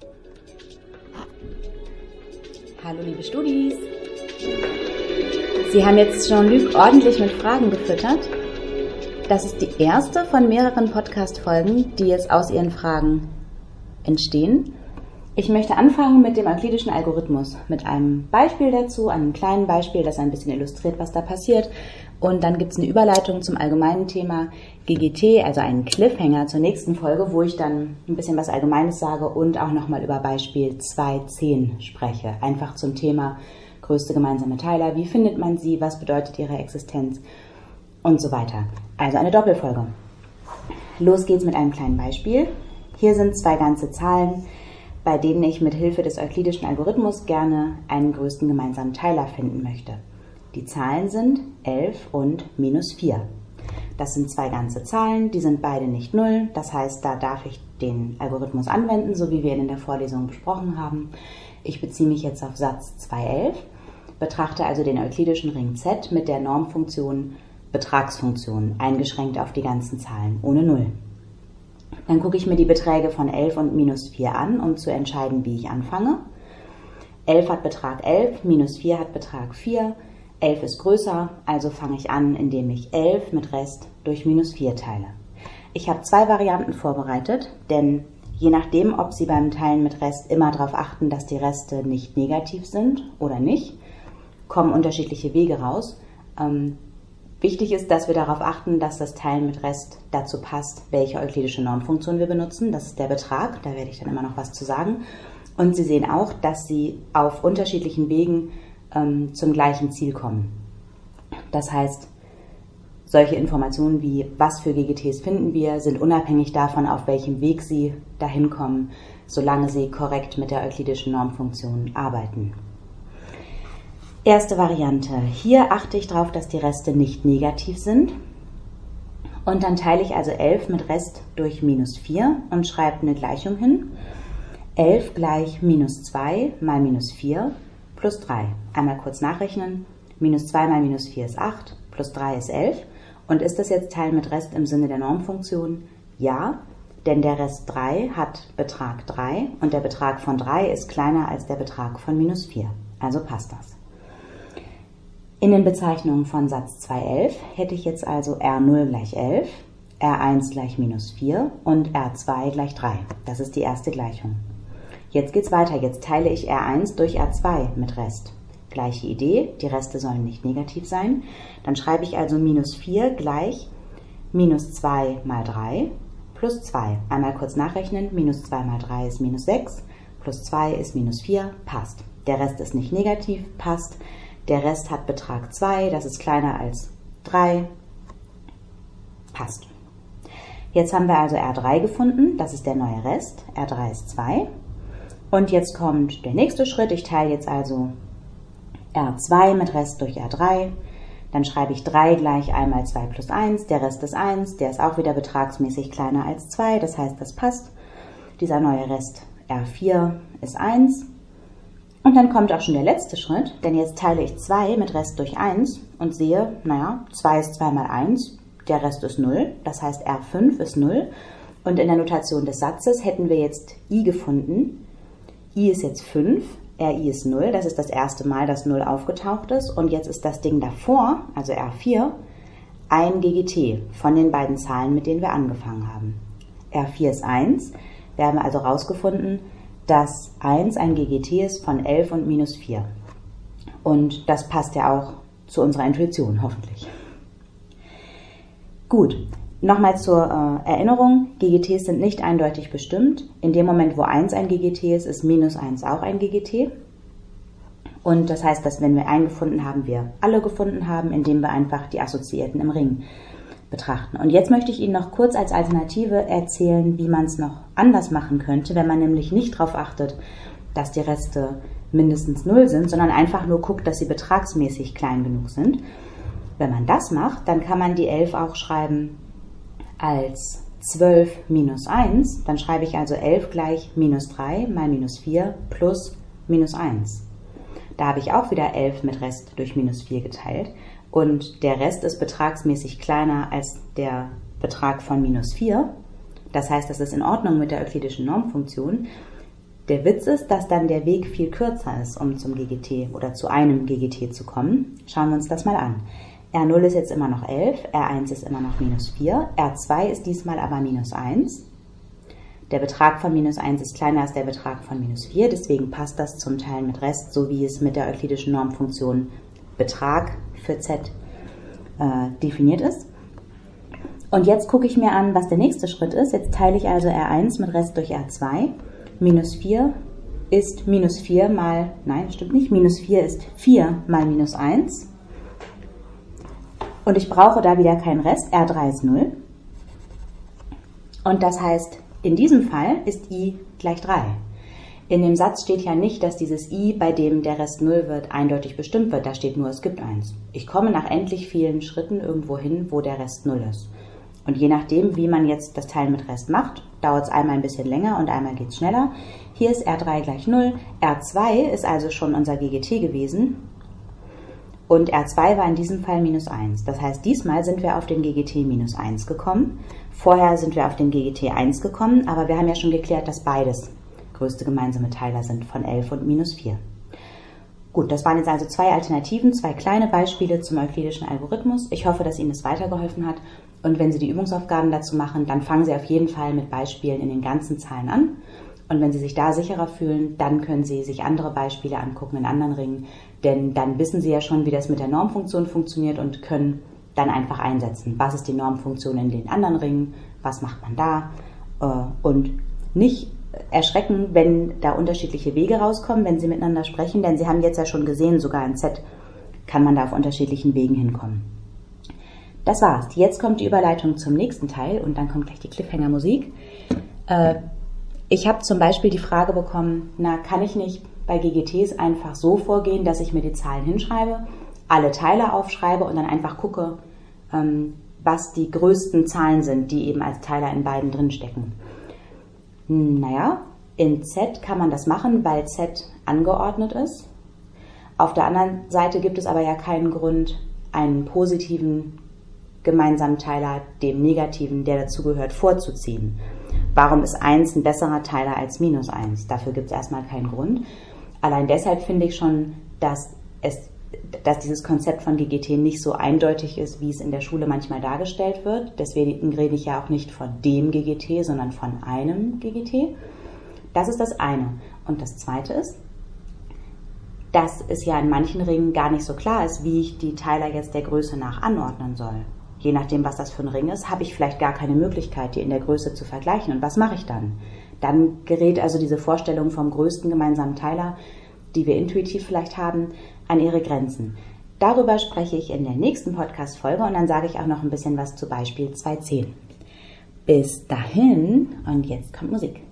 Hallo liebe Studis! Sie haben jetzt Jean-Luc ordentlich mit Fragen gefüttert. Das ist die erste von mehreren Podcast-Folgen, die jetzt aus Ihren Fragen entstehen. Ich möchte anfangen mit dem euklidischen Algorithmus, mit einem Beispiel dazu, einem kleinen Beispiel, das ein bisschen illustriert, was da passiert. Und dann gibt es eine Überleitung zum allgemeinen Thema GGT, also einen Cliffhanger zur nächsten Folge, wo ich dann ein bisschen was Allgemeines sage und auch nochmal über Beispiel 2.10 spreche. Einfach zum Thema größte gemeinsame Teiler, wie findet man sie, was bedeutet ihre Existenz und so weiter. Also eine Doppelfolge. Los geht's mit einem kleinen Beispiel. Hier sind 2 ganze Zahlen, bei denen ich mit Hilfe des euklidischen Algorithmus gerne einen größten gemeinsamen Teiler finden möchte. Die Zahlen sind 11 und -4. Das sind 2 ganze Zahlen, die sind beide nicht 0. Das heißt, da darf ich den Algorithmus anwenden, so wie wir ihn in der Vorlesung besprochen haben. Ich beziehe mich jetzt auf Satz 211, betrachte also den euklidischen Ring Z mit der Normfunktion Betragsfunktion, eingeschränkt auf die ganzen Zahlen, ohne 0. Dann gucke ich mir die Beträge von 11 und -4 an, um zu entscheiden, wie ich anfange. 11 hat Betrag 11, -4 hat Betrag 4. 11 ist größer, also fange ich an, indem ich 11 mit Rest durch -4 teile. Ich habe 2 Varianten vorbereitet, denn je nachdem, ob Sie beim Teilen mit Rest immer darauf achten, dass die Reste nicht negativ sind oder nicht, kommen unterschiedliche Wege raus. Wichtig ist, dass wir darauf achten, dass das Teilen mit Rest dazu passt, welche euklidische Normfunktion wir benutzen. Das ist der Betrag, da werde ich dann immer noch was zu sagen. Und Sie sehen auch, dass Sie auf unterschiedlichen Wegen zum gleichen Ziel kommen. Das heißt, solche Informationen wie, was für GGTs finden wir, sind unabhängig davon, auf welchem Weg Sie dahin kommen, solange Sie korrekt mit der euklidischen Normfunktion arbeiten. Erste Variante. Hier achte ich darauf, dass die Reste nicht negativ sind. Und dann teile ich also 11 mit Rest durch -4 und schreibe eine Gleichung hin. 11 gleich -2 mal -4 plus 3. Einmal kurz nachrechnen. -2 mal -4 ist 8, plus 3 ist 11. Und ist das jetzt Teil mit Rest im Sinne der Normfunktion? Ja, denn der Rest 3 hat Betrag 3 und der Betrag von 3 ist kleiner als der Betrag von -4. Also passt das. In den Bezeichnungen von Satz 211 hätte ich jetzt also R0 gleich 11, R1 gleich -4 und R2 gleich 3. Das ist die erste Gleichung. Jetzt geht's weiter. Jetzt teile ich R1 durch R2 mit Rest. Gleiche Idee, die Reste sollen nicht negativ sein. Dann schreibe ich also -4 gleich -2 mal 3 plus 2. Einmal kurz nachrechnen. -2 mal 3 ist -6, plus 2 ist -4, passt. Der Rest ist nicht negativ, passt. Der Rest hat Betrag 2, das ist kleiner als 3, passt. Jetzt haben wir also R3 gefunden, das ist der neue Rest. R3 ist 2. Und jetzt kommt der nächste Schritt. Ich teile jetzt also R2 mit Rest durch R3. Dann schreibe ich 3 gleich 1 mal 2 plus 1. Der Rest ist 1. Der ist auch wieder betragsmäßig kleiner als 2. Das heißt, das passt. Dieser neue Rest R4 ist 1. Und dann kommt auch schon der letzte Schritt. Denn jetzt teile ich 2 mit Rest durch 1 und sehe, 2 ist 2 mal 1. Der Rest ist 0. Das heißt, R5 ist 0. Und in der Notation des Satzes hätten wir jetzt I gefunden. I ist jetzt 5. RI ist 0, das ist das erste Mal, dass 0 aufgetaucht ist. Und jetzt ist das Ding davor, also R4, ein GGT von den beiden Zahlen, mit denen wir angefangen haben. R4 ist 1. Wir haben also herausgefunden, dass 1 ein GGT ist von 11 und -4. Und das passt ja auch zu unserer Intuition, hoffentlich. Gut. Nochmal zur Erinnerung, GGTs sind nicht eindeutig bestimmt. In dem Moment, wo 1 ein GGT ist, ist -1 auch ein GGT. Und das heißt, dass wenn wir einen gefunden haben, wir alle gefunden haben, indem wir einfach die Assoziierten im Ring betrachten. Und jetzt möchte ich Ihnen noch kurz als Alternative erzählen, wie man es noch anders machen könnte, wenn man nämlich nicht darauf achtet, dass die Reste mindestens 0 sind, sondern einfach nur guckt, dass sie betragsmäßig klein genug sind. Wenn man das macht, dann kann man die 11 auch schreiben als 12 minus 1, dann schreibe ich also 11 gleich -3 mal -4 plus -1. Da habe ich auch wieder 11 mit Rest durch -4 geteilt und der Rest ist betragsmäßig kleiner als der Betrag von -4. Das heißt, das ist in Ordnung mit der euklidischen Normfunktion. Der Witz ist, dass dann der Weg viel kürzer ist, um zum GGT oder zu einem GGT zu kommen. Schauen wir uns das mal an. R0 ist jetzt immer noch 11, R1 ist immer noch -4, R2 ist diesmal aber -1. Der Betrag von -1 ist kleiner als der Betrag von -4, deswegen passt das zum Teilen mit Rest, so wie es mit der euklidischen Normfunktion Betrag für z definiert ist. Und jetzt gucke ich mir an, was der nächste Schritt ist. Jetzt teile ich also R1 mit Rest durch R2. -4 ist -4 mal, nein, stimmt nicht, -4 ist 4 mal -1. Und ich brauche da wieder keinen Rest, R3 ist 0. Und das heißt, in diesem Fall ist I gleich 3. In dem Satz steht ja nicht, dass dieses I, bei dem der Rest 0 wird, eindeutig bestimmt wird. Da steht nur, es gibt 1. Ich komme nach endlich vielen Schritten irgendwo hin, wo der Rest 0 ist. Und je nachdem, wie man jetzt das Teilen mit Rest macht, dauert es einmal ein bisschen länger und einmal geht es schneller. Hier ist R3 gleich 0. R2 ist also schon unser GGT gewesen. Und R2 war in diesem Fall -1. Das heißt, diesmal sind wir auf den GGT -1 gekommen. Vorher sind wir auf den GGT 1 gekommen, aber wir haben ja schon geklärt, dass beides größte gemeinsame Teiler sind von 11 und -4. Gut, das waren jetzt also 2 Alternativen, 2 kleine Beispiele zum euklidischen Algorithmus. Ich hoffe, dass Ihnen das weitergeholfen hat. Und wenn Sie die Übungsaufgaben dazu machen, dann fangen Sie auf jeden Fall mit Beispielen in den ganzen Zahlen an. Und wenn Sie sich da sicherer fühlen, dann können Sie sich andere Beispiele angucken in anderen Ringen. Denn dann wissen Sie ja schon, wie das mit der Normfunktion funktioniert und können dann einfach einsetzen. Was ist die Normfunktion in den anderen Ringen? Was macht man da? Und nicht erschrecken, wenn da unterschiedliche Wege rauskommen, wenn Sie miteinander sprechen. Denn Sie haben jetzt ja schon gesehen, sogar in Z kann man da auf unterschiedlichen Wegen hinkommen. Das war's. Jetzt kommt die Überleitung zum nächsten Teil und dann kommt gleich die Cliffhanger-Musik. Ich habe zum Beispiel die Frage bekommen, kann ich nicht bei GGTs einfach so vorgehen, dass ich mir die Zahlen hinschreibe, alle Teiler aufschreibe und dann einfach gucke, was die größten Zahlen sind, die eben als Teiler in beiden drinstecken. Naja, in Z kann man das machen, weil Z angeordnet ist. Auf der anderen Seite gibt es aber ja keinen Grund, einen positiven gemeinsamen Teiler dem negativen, der dazugehört, vorzuziehen. Warum ist 1 ein besserer Teiler als -1? Dafür gibt es erstmal keinen Grund. Allein deshalb finde ich schon, dass dieses Konzept von GGT nicht so eindeutig ist, wie es in der Schule manchmal dargestellt wird. Deswegen rede ich ja auch nicht von dem GGT, sondern von einem GGT. Das ist das eine. Und das zweite ist, dass es ja in manchen Ringen gar nicht so klar ist, wie ich die Teiler jetzt der Größe nach anordnen soll. Je nachdem, was das für ein Ring ist, habe ich vielleicht gar keine Möglichkeit, die in der Größe zu vergleichen. Und was mache ich dann? Dann gerät also diese Vorstellung vom größten gemeinsamen Teiler, die wir intuitiv vielleicht haben, an ihre Grenzen. Darüber spreche ich in der nächsten Podcast-Folge und dann sage ich auch noch ein bisschen was zu Beispiel 2.10. Bis dahin und jetzt kommt Musik.